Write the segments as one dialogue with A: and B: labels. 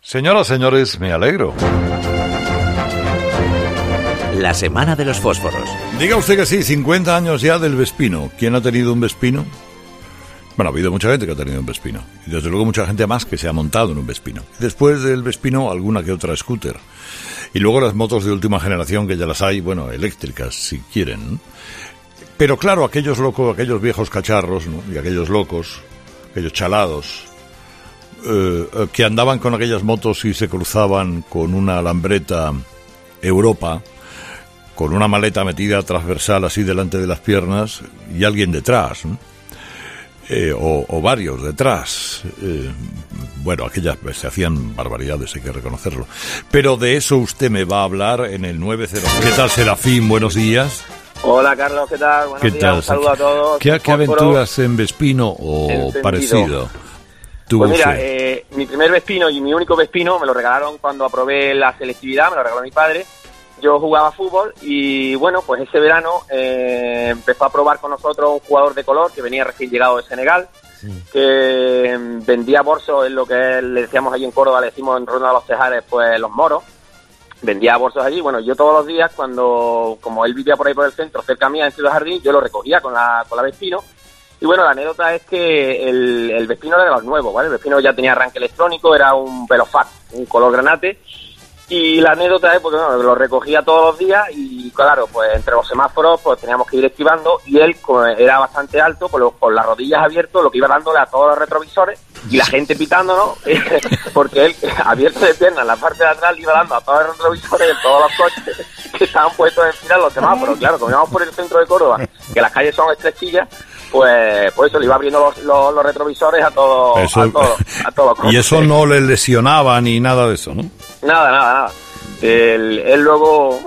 A: Señoras, señores, me alegro.
B: La semana de los fósforos.
A: Diga usted que sí, 50 años ya del Vespino. ¿Quién ha tenido un Vespino? Bueno, ha habido mucha gente que ha tenido un Vespino. Y desde luego mucha gente más que se ha montado en un Vespino. Después del Vespino, alguna que otra scooter. Y luego las motos de última generación, que ya las hay, bueno, eléctricas, si quieren. Pero claro, aquellos locos, aquellos viejos cacharros, ¿no? Y aquellos locos, aquellos chalados, que andaban con aquellas motos y se cruzaban con una Lambretta Europa, con una maleta metida transversal así delante de las piernas y alguien detrás, ¿no? O varios detrás. Bueno, aquellas se hacían barbaridades, hay que reconocerlo. Pero de eso usted me va a hablar en el 90. ¿Qué tal, Serafín? Buenos días.
C: Hola, Carlos, ¿qué tal? Buenos días, un saludo a todos.
A: ¿Qué aventuras en Vespino o
C: encendido.
A: Parecido?
C: Pues mira, mi primer Vespino y mi único Vespino me lo regalaron cuando aprobé la selectividad, me lo regaló mi padre. Yo jugaba fútbol y bueno, pues ese verano empezó a probar con nosotros un jugador de color que venía recién llegado de Senegal, sí, que vendía bolsos, en lo que le decíamos allí en Córdoba, le decimos en Ronda de los Tejares, pues los moros. Vendía bolsos allí. Bueno, yo todos los días, como él vivía por ahí por el centro, cerca mía, en Ciudad Jardín, yo lo recogía con la Vespino. Y bueno, la anécdota es que el Vespino era de los nuevos, ¿vale? El Vespino ya tenía arranque electrónico, era un Velofac, un color granate. Y la anécdota es porque bueno, lo recogía todos los días y claro, pues entre los semáforos pues teníamos que ir esquivando y él era bastante alto, con las rodillas abiertas, lo que iba dándole a todos los retrovisores y la gente pitándonos, porque él abierto de piernas en la parte de atrás le iba dando a todos los retrovisores de todos los coches que estaban puestos en fila en los semáforos. Claro, como íbamos por el centro de Córdoba, que las calles son estrechillas, pues por eso le iba abriendo los retrovisores a todos los coches.
A: Y eso no le lesionaba ni nada de eso, ¿no?
C: Nada. Él luego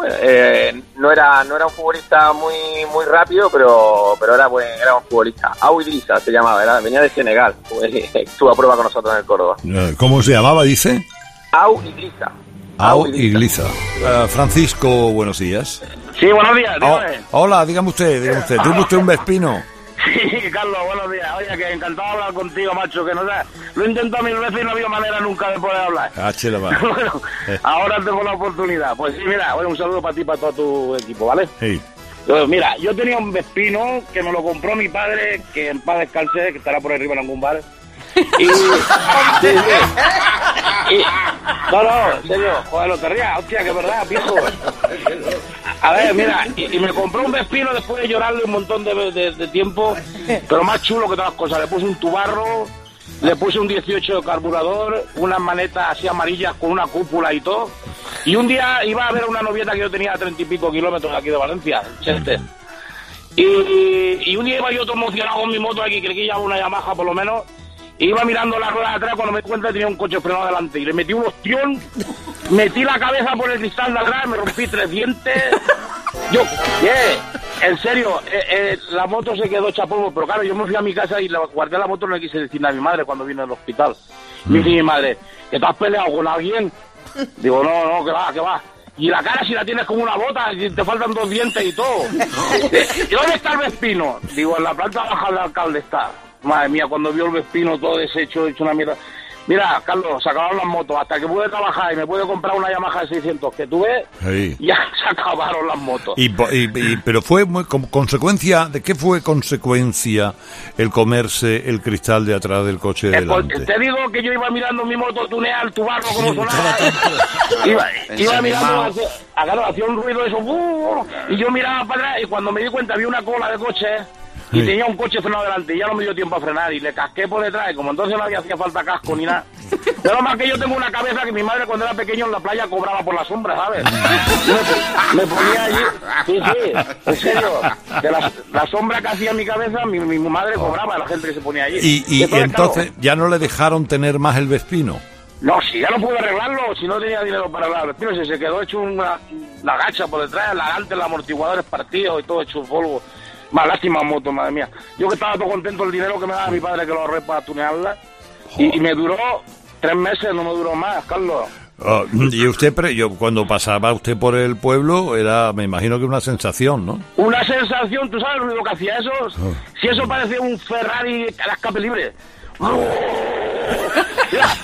C: no era un futbolista muy rápido, pero era un futbolista. Au Idrissa se llamaba, venía de Senegal, estuvo a prueba con nosotros en el Córdoba.
A: ¿Cómo se llamaba, dice?
C: Au Idrissa.
A: Au Idrissa. Francisco, buenos días.
D: Sí, buenos días.
A: Hola, dígame usted. ¿Tuvo usted un Vespino?
D: Sí, Carlos, buenos días. Oye, que encantado de hablar contigo, macho, que no sé, lo he intentado 1000 veces y no había manera nunca de poder hablar. Bueno, ahora tengo la oportunidad. Pues sí, mira, un saludo para ti y para todo tu equipo, ¿vale? Sí. Mira, yo tenía un Vespino que me lo compró mi padre, que en paz descanse, que estará por arriba en algún bar. Y no, en serio, joder, lo te rías, hostia, que verdad, viejo. A ver, mira, y me compró un Vespino después de llorarle un montón de tiempo, pero más chulo que todas las cosas. Le puse un tubarro, le puse un 18 de carburador, unas manetas así amarillas con una cúpula y todo. Y un día iba a ver a una novieta que yo tenía a 30 y pico kilómetros aquí de Valencia, Chester. Y un día iba yo todo emocionado con mi moto aquí, creí que llevaba una Yamaha por lo menos. Iba mirando la rueda de atrás cuando me di cuenta tenía un coche frenado delante y le metí un ostión, metí la cabeza por el cristal de atrás, me rompí 3 dientes. Yo, en serio, la moto se quedó hecha polvo, pero claro, yo me fui a mi casa y guardé la moto, no le quise decir nada a mi madre cuando vino al hospital. Me dice mi madre, ¿que te has peleado con alguien? Digo, no, que va. Y la cara si la tienes como una bota, y te faltan 2 dientes y todo. ¿Y dónde está el Vespino? Digo, en la planta baja del alcalde está. Madre mía, cuando vio el Vespino todo deshecho, hecho una mierda. Mira, Carlos, se acabaron las motos. Hasta que pude trabajar y me pude comprar una Yamaha de 600 que tuve, sí, ya se acabaron las motos.
A: Pero fue como consecuencia, ¿de qué fue consecuencia el comerse el cristal de atrás del coche de delante?
D: Te digo que yo iba mirando mi moto tunear el tubarro como sonaba. Iba mirando, hacía un ruido de eso, y yo miraba para atrás y cuando me di cuenta vi una cola de coches. Y tenía un coche frenado delante y ya no me dio tiempo a frenar y le casqué por detrás y como entonces no hacía falta casco ni nada. Pero más que yo tengo una cabeza que mi madre cuando era pequeño en la playa cobraba por la sombra, ¿sabes? Me ponía allí, sí, en serio, de la sombra que hacía en mi cabeza mi madre cobraba a la gente que se ponía allí.
A: Y entonces claro, ¿ya no le dejaron tener más el Vespino?
D: No, si ya no pude arreglarlo, si no tenía dinero para arreglar el Vespino, se quedó hecho la gacha por detrás, los amortiguadores partidos y todo hecho polvo. Más lástima moto, madre mía. Yo que estaba todo contento el dinero que me daba mi padre que lo ahorré para tunearla. Y me duró 3 meses, no me duró más, Carlos.
A: Y usted, cuando pasaba usted por el pueblo, me imagino que una sensación, ¿no?
D: Una sensación, ¿tú sabes el ruido que hacía eso? Si eso parecía un Ferrari a la escape libre.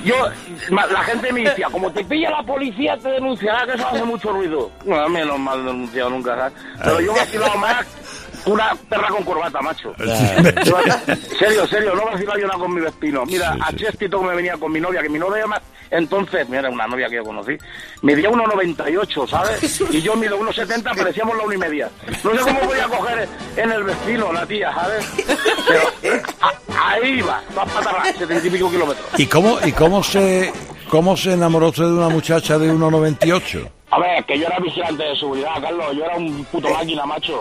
D: la gente me decía, como te pilla la policía te denunciará, que eso hace mucho ruido. No, a mí no me han denunciado nunca, ¿sabes? Pero yo me he vacilado más una perra con corbata, macho. Serio, no vacilaba yo nada con mi Vespino. Mira, a Chestito me venía con mi novia, que mi novia más entonces, mira, una novia que yo conocí, medía 1,98, ¿sabes? Y yo mido 1,70, parecíamos la 1,5. No sé cómo voy a coger en el Vespino la tía, ¿sabes? Pero ahí va, patarra, 70 y pico kilómetros.
A: ¿Y cómo se enamoró usted de una muchacha de 1,98?
D: A ver, que yo era vigilante de seguridad, Carlos, yo era un puto máquina, macho.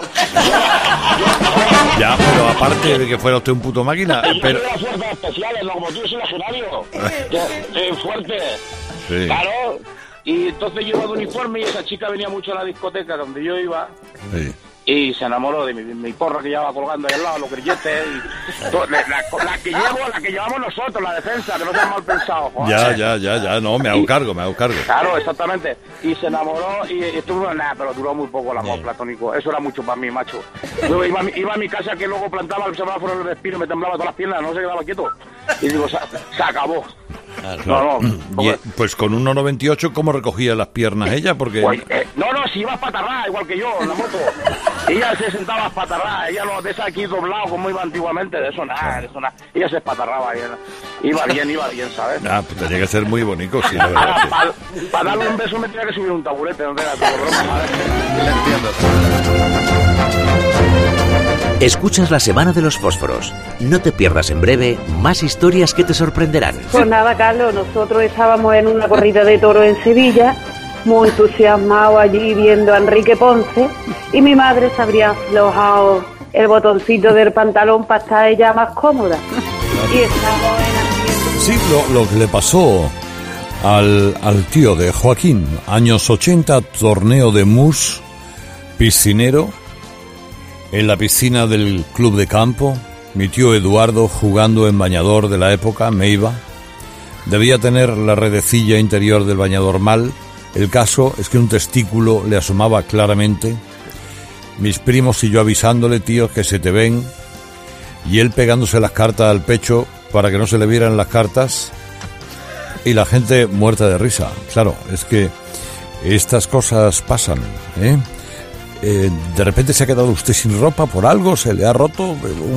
A: Ya, pero aparte de que fuera usted un puto máquina...
D: Yo soy de las fuerzas especiales, no como tú, soy legionario. Fuerte.
A: Sí.
D: Claro. Y entonces yo iba de uniforme y esa chica venía mucho a la discoteca donde yo iba. Sí. Y se enamoró de mi porra que llevaba colgando ahí al lado, los grilletes. La que llevamos nosotros, la defensa, que no sean mal pensados.
A: Ya, no, me hago cargo.
D: Claro, exactamente. Y se enamoró y estuvo, pero duró muy poco el amor platónico. Eso era mucho para mí, macho. Luego iba a mi casa que luego plantaba el semáforo en el Vespino, me temblaba todas las piernas, no se quedaba quieto. Y digo, se acabó.
A: No. Pues con 1,98, ¿cómo recogía las piernas ella? Porque...
D: Pues, si iba a patarrar, igual que yo, en la moto. Ella se sentaba a patarrar, ella no de esa aquí doblado como iba antiguamente, de eso nada. Ella se espatarraba, iba bien, ¿sabes?
A: Pues tenía que ser muy bonito, sí, la verdad.
D: Para darle un beso me tenía que subir un taburete, no tenga todo broma, ¿sabes?
E: Le entiendo.
B: Escuchas la Semana de los Fósforos. No te pierdas en breve más historias que te sorprenderán.
F: Pues nada, Carlos, nosotros estábamos en una corrida de toros en Sevilla, muy entusiasmados allí viendo a Enrique Ponce, y mi madre se habría aflojado el botoncito del pantalón para estar ella más cómoda. Y estábamos en...
A: Sí, lo que le pasó al tío de Joaquín, años 80, torneo de mus, piscinero, en la piscina del club de campo, mi tío Eduardo jugando en bañador de la época, me iba. Debía tener la redecilla interior del bañador mal. El caso es que un testículo le asomaba claramente. Mis primos y yo avisándole, tío, que se te ven. Y él pegándose las cartas al pecho para que no se le vieran las cartas. Y la gente muerta de risa. Claro, es que estas cosas pasan, ¿eh? De repente se ha quedado usted sin ropa por algo, se le ha roto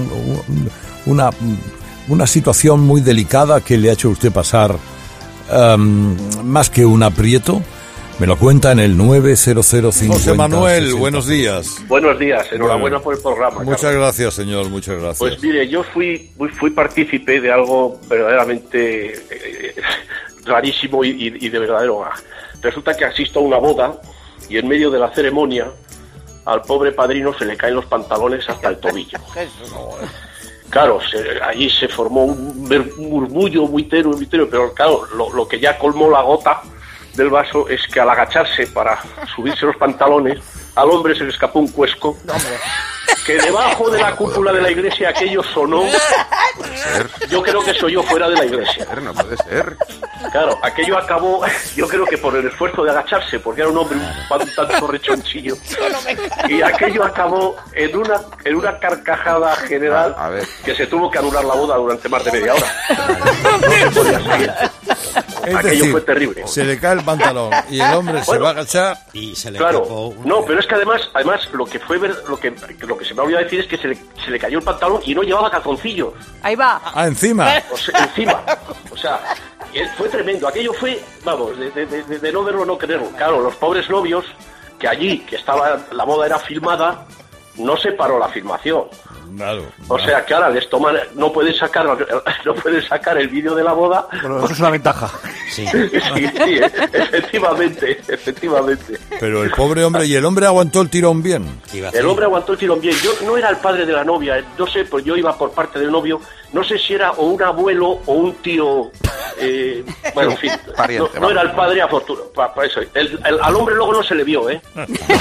A: una situación muy delicada que le ha hecho usted pasar más que un aprieto. Me lo cuenta en el 90050. José Manuel, 60. Buenos días.
G: Buenos días, enhorabuena por el programa.
A: Muchas Carlos. Gracias, señor, muchas gracias.
G: Pues mire, yo fui partícipe de algo verdaderamente rarísimo y de verdadero. Resulta que asisto a una boda y en medio de la ceremonia al pobre padrino se le caen los pantalones hasta el tobillo. Claro, allí se formó un murmullo muy tenue, pero claro, lo que ya colmó la gota del vaso es que al agacharse para subirse los pantalones, al hombre se le escapó un cuesco que debajo de la cúpula de la iglesia aquello sonó.
E: Puede ser.
G: Yo creo que soy yo fuera de la iglesia.
E: No puede ser.
G: Claro, aquello acabó, yo creo que por el esfuerzo de agacharse, porque era un hombre un tanto rechonchillo, y aquello acabó en una carcajada general que se tuvo que anular la boda durante más de media hora. No se podía seguir. Aquello fue terrible.
A: Se le cae el pantalón y el hombre se va a agachar y se le
G: claro, no, pero es que además lo que se me olvidó decir es que se le cayó el pantalón y no llevaba calzoncillos.
F: Ahí va.
A: Encima.
G: Encima. O sea, fue tremendo. Aquello fue, vamos, de no verlo, no creerlo. Claro, los pobres novios, que allí, que estaba, la boda era filmada, no se paró la filmación.
A: Claro.
G: O sea que ahora les toman, no pueden sacar el vídeo de la boda.
E: Bueno, eso es una ventaja.
G: Sí, efectivamente.
A: Pero el pobre hombre, ¿y el hombre aguantó el tirón bien?
G: El hombre aguantó el tirón bien. Yo no era el padre de la novia, no sé, pues yo iba por parte del novio, no sé si era o un abuelo o un tío, bueno, en fin, pariente, no era el padre afortunado, para eso. Al hombre luego no se le vio, ¿eh?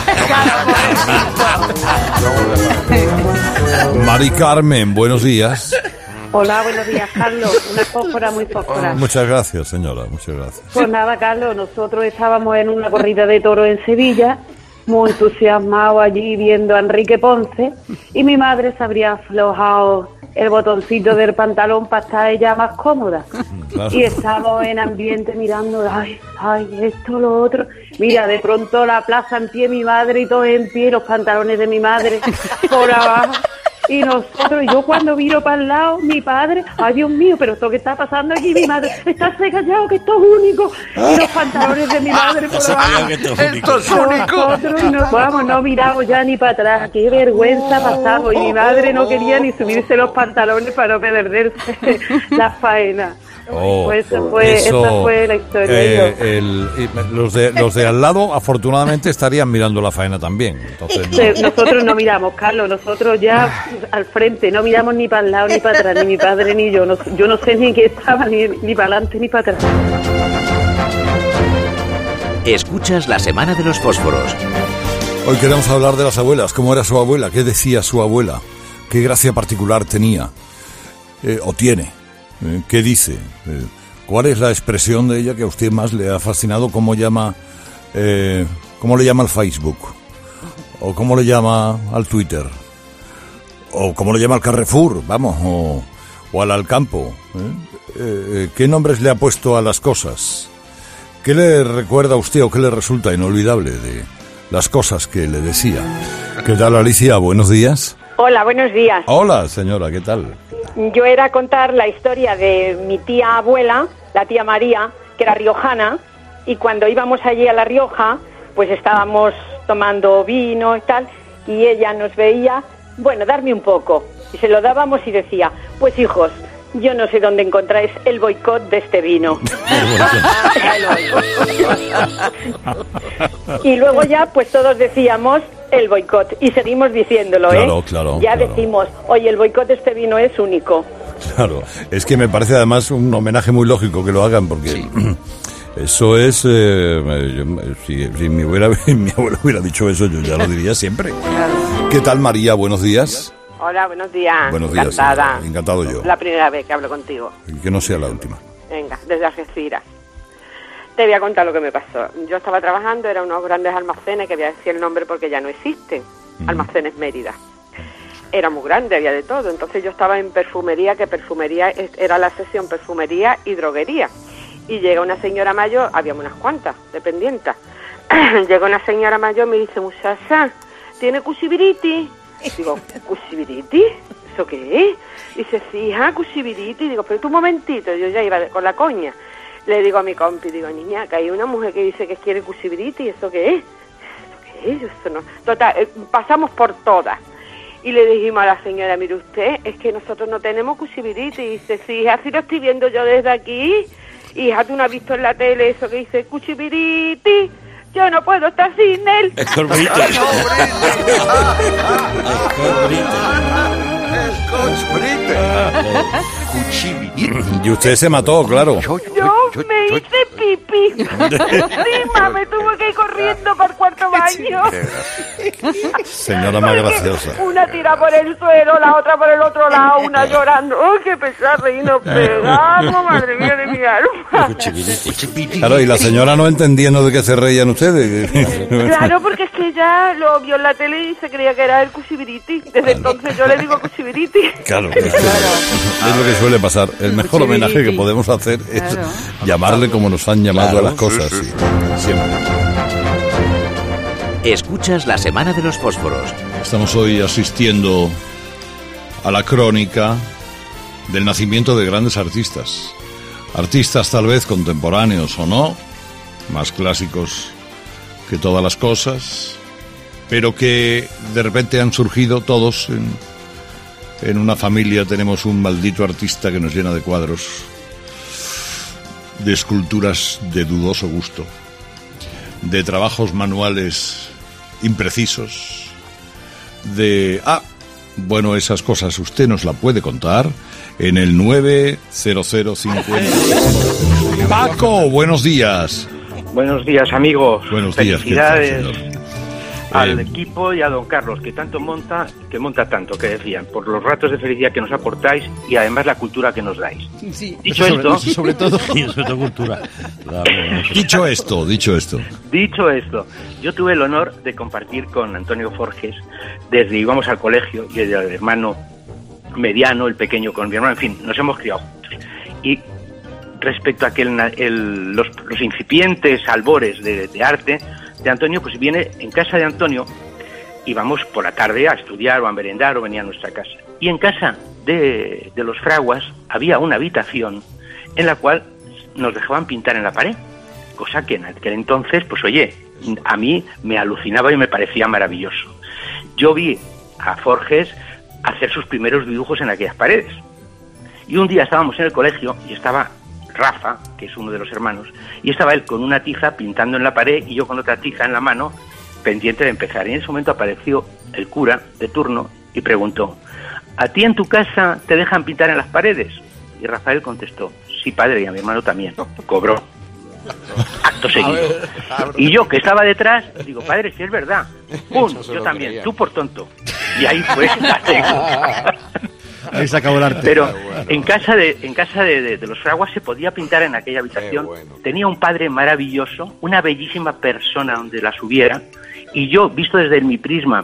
A: Mari Carmen, buenos días.
F: Hola, buenos días, Carlos. Una fósfora muy fósfora.
A: Muchas gracias, señora, muchas gracias.
F: Pues nada, Carlos, nosotros estábamos en una corrida de toros en Sevilla, muy entusiasmado allí viendo a Enrique Ponce, y mi madre se habría aflojado el botoncito del pantalón para estar ella más cómoda.
A: Claro.
F: Y estamos en ambiente mirando, ay, esto, lo otro. Mira, de pronto la plaza en pie, mi madre y todos en pie, los pantalones de mi madre por abajo. Y nosotros, yo cuando miro para el lado, mi padre, ay Dios mío, pero esto que está pasando aquí, mi madre, estarse callado, que esto es único. Y los pantalones de mi madre por abajo.
E: Esto es único.
F: Nosotros no miramos ya ni para atrás, qué vergüenza pasamos. Y mi madre no quería ni subirse los pantalones para no perderse la faena. Pues esa fue la historia.
A: Los de al lado, afortunadamente, estarían mirando la faena también. Entonces,
F: Nosotros no miramos, Carlos, nosotros ya al frente, no miramos ni para el lado ni para atrás, ni mi padre ni yo. Yo no sé ni qué estaba, ni para adelante ni para atrás.
B: Escuchas la Semana de los Fósforos.
A: Hoy queremos hablar de las abuelas. ¿Cómo era su abuela? ¿Qué decía su abuela? ¿Qué gracia particular tenía? ¿O tiene? ¿Qué dice? ¿Cuál es la expresión de ella que a usted más le ha fascinado? ¿Cómo le llama al Facebook? ¿O cómo le llama al Twitter? ¿O cómo le llama al Carrefour? Vamos, o al Alcampo. ¿Qué nombres le ha puesto a las cosas? ¿Qué le recuerda a usted o qué le resulta inolvidable de las cosas que le decía? ¿Qué tal, Alicia? Buenos días.
H: Hola, buenos días.
A: Hola, señora, ¿qué tal?
H: Yo era contar la historia de mi tía abuela, la tía María, que era riojana, y cuando íbamos allí a La Rioja, pues estábamos tomando vino y tal, y ella nos veía, bueno, darme un poco, y se lo dábamos y decía, pues hijos, yo no sé dónde encontráis el boicot de este vino. Y luego ya, pues todos decíamos el boicot, y seguimos diciéndolo,
A: Claro.
H: Decimos, oye, el boicot de este vino es único.
A: Claro, es que me parece además un homenaje muy lógico que lo hagan, porque sí. Eso es, si mi abuela hubiera dicho eso, yo ya lo diría siempre. ¿Qué tal, María? Buenos días.
I: Hola, buenos días.
A: Buenos días.
I: Encantada.
A: Encantado yo.
I: La primera vez que hablo contigo.
A: Y que no sea la última.
I: Venga, desde Algeciras. Te voy a contar lo que me pasó. Yo estaba trabajando, eran unos grandes almacenes, que voy a decir el nombre porque ya no existen. Almacenes Mérida. Era muy grande, había de todo. Entonces yo estaba en perfumería, que perfumería era la sección perfumería y droguería. Y llega una señora mayor, habíamos unas cuantas dependientes. Llega una señora mayor y me dice, muchacha, ¿tiene cuchibiriti? Digo, ¿cuchibiriti? ¿Eso qué es? Dice, sí, hija, cuchibiriti. Digo, pero tú un momentito, yo ya iba con la coña. Le digo a mi compi, digo, niña, que hay una mujer que dice que quiere cuchibiriti, ¿eso qué es? ¿Eso qué es? Eso no. Total, pasamos por todas. Y le dijimos a la señora, mire usted, es que nosotros no tenemos cuchibiriti. Y dice, sí, así lo estoy viendo yo desde aquí. Hija, ¿tú no has visto en la tele eso que dice cuchibiriti? Yo no puedo estar sin él.
A: Y usted se mató, claro.
I: Yo me hice pipí. Encima me tuve que ir corriendo para el cuarto baño.
A: Señora más graciosa.
I: Una tira por el suelo, la otra por el otro lado, una llorando. ¡Oh, qué pesar! Y nos pegamos, madre mía de mi alma.
A: Claro, y la señora no entendiendo de qué se reían ustedes.
I: Claro, porque es que ella lo vio en la tele y se creía que era el cuchibiriti. Desde entonces yo le digo cuchibiriti.
A: Claro, es lo que suele pasar. El mejor homenaje que podemos hacer es llamarle como nos han llamado a las cosas. Sí. Siempre.
B: Escuchas la Semana de los Fósforos.
A: Estamos hoy asistiendo a la crónica del nacimiento de grandes artistas. Artistas tal vez contemporáneos o no, más clásicos que todas las cosas, pero que de repente han surgido todos en una familia. Tenemos un maldito artista que nos llena de cuadros, de esculturas de dudoso gusto, de trabajos manuales imprecisos, bueno, esas cosas usted nos la puede contar en el 90050. Paco, buenos días.
J: Buenos días, amigos.
A: Buenos días.
J: Felicidades. al equipo y a don Carlos, que monta tanto, que decían, por los ratos de felicidad que nos aportáis y además la cultura que nos dais.
K: Sí.
J: Dicho esto,
K: sobre todo cultura.
A: Dicho esto,
J: yo tuve el honor de compartir con Antonio Forges desde íbamos al colegio y el hermano mediano, el pequeño con mi hermano, en fin, nos hemos criado juntos. Y respecto a que los incipientes albores de arte de Antonio, pues viene en casa de Antonio, íbamos por la tarde a estudiar o a merendar o venía a nuestra casa. Y en casa de los fraguas había una habitación en la cual nos dejaban pintar en la pared, cosa que en aquel entonces, pues oye, a mí me alucinaba y me parecía maravilloso. Yo vi a Forges hacer sus primeros dibujos en aquellas paredes. Y un día estábamos en el colegio y estaba Rafa, que es uno de los hermanos, y estaba él con una tiza pintando en la pared y yo con otra tiza en la mano, pendiente de empezar. Y en ese momento apareció el cura de turno y preguntó: ¿a ti en tu casa te dejan pintar en las paredes? Y Rafael contestó: sí, padre, y a mi hermano también. Cobró. Acto seguido. Y yo, que estaba detrás, digo: padre, si es verdad. ¡Pum! Yo también, creía. Tú por tonto. Y ahí fue la técnica.
K: Ahí se acabó el arte.
J: Pero en casa de los fraguas se podía pintar en aquella habitación. Tenía un padre maravilloso, una bellísima persona donde la subiera, y yo, visto desde mi prisma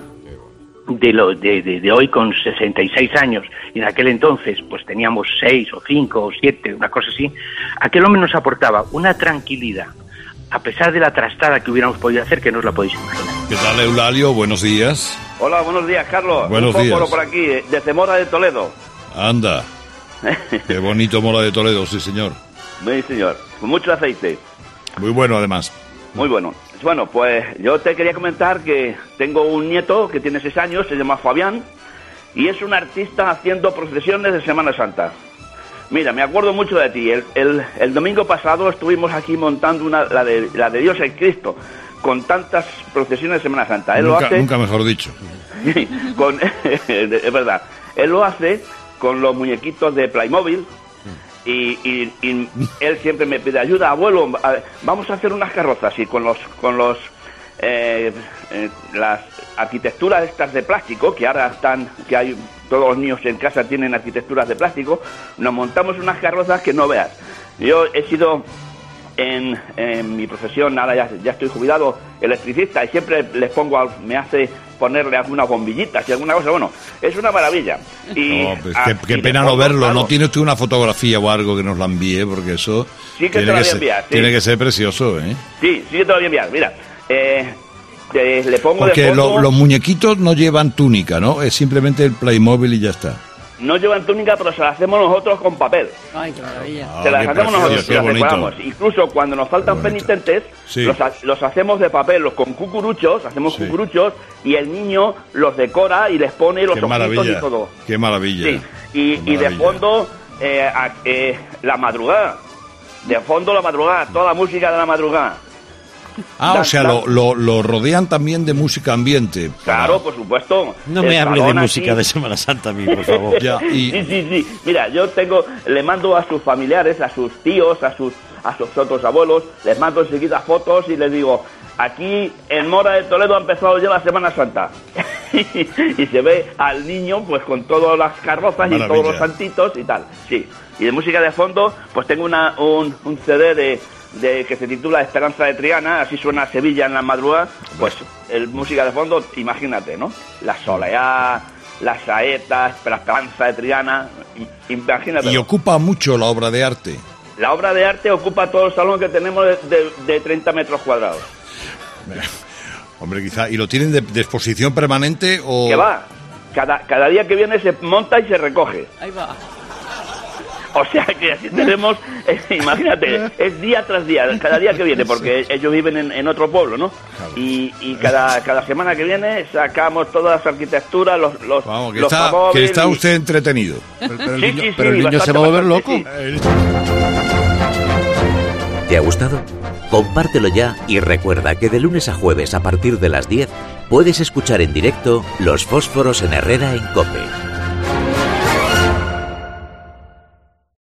J: de hoy con 66 años, y en aquel entonces pues teníamos 6 o 5 o 7, una cosa así, aquel hombre nos aportaba una tranquilidad, a pesar de la trastada que hubiéramos podido hacer, que no os la podéis imaginar.
A: ¿Qué tal, Eulalio? Buenos días.
L: Hola, buenos días, Carlos.
A: Buenos días.
L: Un por aquí, desde Mora de Toledo.
A: Anda. Qué bonito Mora de Toledo, sí, señor.
L: Sí, señor. Con mucho aceite.
A: Muy bueno, además.
L: Muy bueno. Bueno, pues yo te quería comentar que tengo un nieto que tiene 6 años, se llama Fabián, y es un artista haciendo procesiones de Semana Santa. Mira, me acuerdo mucho de ti. El domingo pasado estuvimos aquí montando la de Dios el Cristo, con tantas procesiones de Semana Santa. Él
A: nunca mejor dicho.
L: Es verdad. Él lo hace con los muñequitos de Playmobil. Y él siempre me pide ayuda, abuelo, vamos a hacer unas carrozas, y con las arquitecturas estas de plástico que ahora que hay, todos los niños en casa tienen arquitecturas de plástico, nos montamos unas carrozas que no veas. Yo he sido en mi profesión, ahora ya estoy jubilado, electricista, y siempre les pongo, me hace ponerle algunas bombillitas y alguna cosa. Bueno, es una maravilla. Y
A: pues qué pena no verlo. Claro. ¿No tiene usted una fotografía o algo que nos la envíe? Porque eso
L: sí que te la voy a enviar, sí.
A: Tiene que ser precioso, ¿eh?
L: Sí, que te lo voy a enviar. Mira, le pongo
A: porque
L: de fondo...
A: los muñequitos no llevan túnica, ¿no? Es simplemente el Playmobil y ya está.
L: No llevan túnica, pero se la hacemos nosotros con papel.
K: Ay, qué maravilla.
L: Se las hacemos nosotros, las decoramos. Incluso cuando nos faltan penitentes, sí, los hacemos de papel, con cucuruchos, cucuruchos, y el niño los decora y les pone los ojitos y todo.
A: ¡Qué maravilla!
L: Sí. Y de fondo, la madrugada. De fondo la madrugada, toda la música de la madrugada.
A: O sea, lo rodean también de música ambiente.
L: Claro, por supuesto.
K: No me hable de música de Semana Santa a mí, por favor.
A: Ya,
L: Sí. Mira, yo le mando a sus familiares, a sus tíos, a sus otros abuelos, les mando enseguida fotos y les digo: aquí en Mora de Toledo ha empezado ya la Semana Santa. Y se ve al niño pues con todas las carrozas y todos los santitos y tal. Sí. Y de música de fondo, pues tengo un CD de que se titula Esperanza de Triana, así suena Sevilla en la madrugada. Pues el música de fondo, imagínate, ¿no? La soleá, las saetas, Esperanza de Triana, imagínate.
A: Y ocupa mucho la obra de arte.
L: La obra de arte ocupa todo el salón que tenemos de 30 metros cuadrados.
A: Hombre, quizá. ¿Y lo tienen de exposición permanente o...?
L: Que va. Cada día que viene se monta y se recoge.
K: Ahí va.
L: O sea que así tenemos, imagínate, es día tras día, cada día que viene, porque ellos viven en otro pueblo, ¿no? Claro. Y cada semana que viene sacamos todas las arquitecturas,
A: Vamos, que está usted entretenido.
K: Pero el niño se va a volver loco. Sí.
B: ¿Te ha gustado? Compártelo ya y recuerda que de lunes a jueves a partir de las 10 puedes escuchar en directo Los Fósforos en Herrera en COPE.